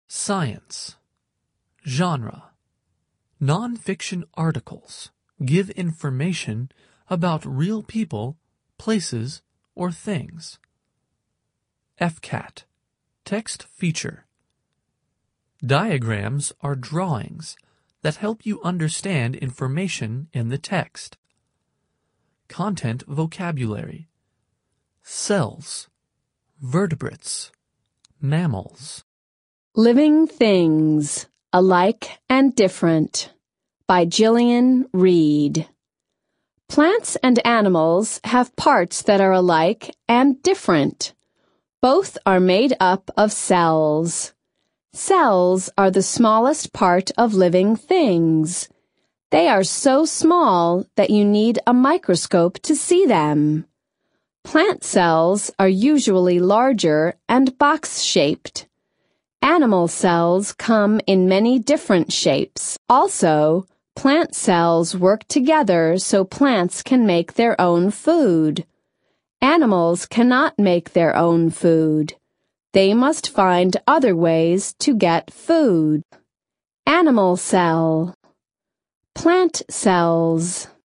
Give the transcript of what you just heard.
Science. Genre. Non-fiction articles give information about real people, places, or things. FCAT. Text feature. Diagrams are drawings that help you understand information in the text. Content vocabulary. Cells. Vertebrates. Mammals. Living Things, Alike and Different by Gillian Reed. Plants and animals have parts that are alike and different. Both are made up of cells. Cells are the smallest part of living things. They are so small that you need a microscope to see them. Plant cells are usually larger and box-shaped. Animal cells come in many different shapes. Also, plant cells work together so plants can make their own food. Animals cannot make their own food. They must find other ways to get food. Animal cell. Plant cells.